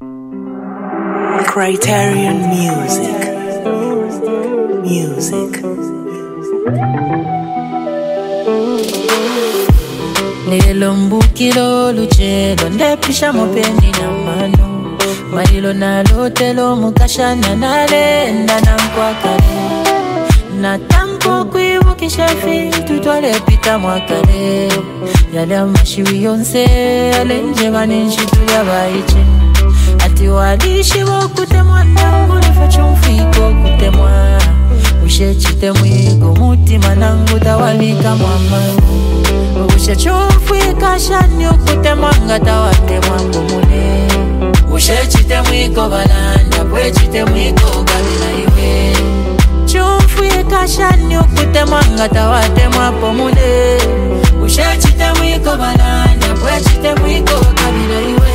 Criterion Music. Lelo mbukilo luchelo ndepisha mopeni na mano Malilo na lotelo mukashana nalenda na mkwakale Na tampo kuibukisha fi tutwale pita mwakale Yale amashiwi yonse alenje banenshitulia baiche Ati walishi wokutemwa nangu nifachumfiko kutemwa Ushechite mwigo mutima nangu tawalika mwama Ushechumfika shani ukutemwa ngata watemwa ngumune Ushechite mwigo balanda Pwechite mwigo kabila iwe Chumfika shani ukutemwa ngata watemwa pomune Ushechite mwigo balanda Pwechite mwigo kabila iwe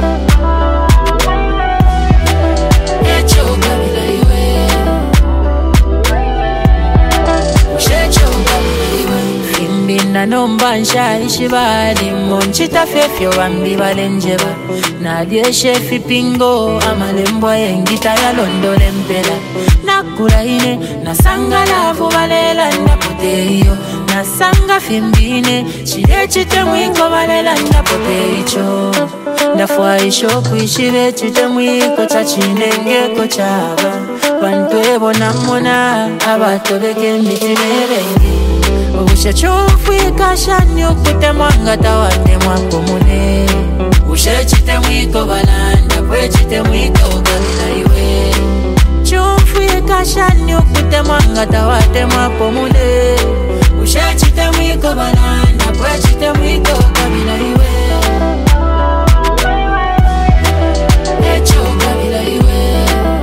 Na nomba nshaishi bali monchita fefyo bambi balenjeba Nadie shefi pingo amalembwa yengita ya londole mpela Nakula ine nasanga lafu balela napote iyo Nasanga fimbine chite mwiko balela napote icho Ndafua isho kuishibe chite mwiko chachinengeko chaba Bantuebo namona abatobeke mitimerengi Ushechufika shani ukutemwa ngata watemwa komune Ushechite mwiko balanda Pwechite mwiko kabila iwe Chufika shani ukutemwa ngata watemwa komune Ushechite mwiko balanda Pwechite mwiko kabila iwe Echo kabila iwe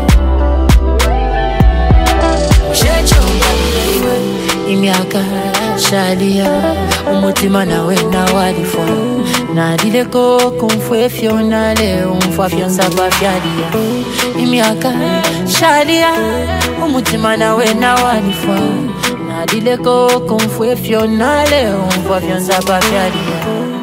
Ushecho kabila iwe Imiaka shalia umutima nawe na walifwa Nadileko kumfwe fiona leo mfwa fionsa kwa fiadia Imiaka shalia umutima nawe na walifwa Nadileko kumfwe fiona leo mfwa fionsa kwa fiadia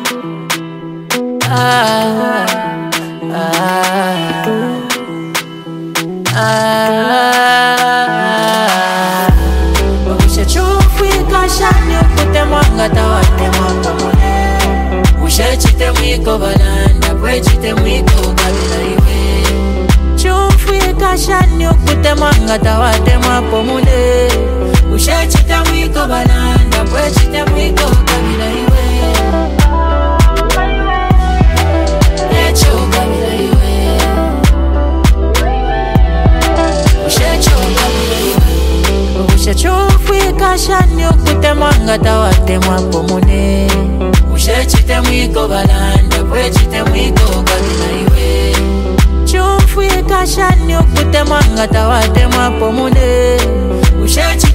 Shani ukutemwa ngata watemwa komune Ushechite mwiko balanda Pwechite mwiko kabila iwe Chumfika shani ukutemwa ngata watemwa komune Ushechite mwiko balanda Pwechite mwiko kabila iwe Echo kabila iwe Ushecho kabila iwe Ushechufika shani ukutemwa ngata watemwa komune Ushechite mwiko balanda Pwechite mwiko kabila iwe Chufika shani ukutemwa ngata watemwa komune Ushechite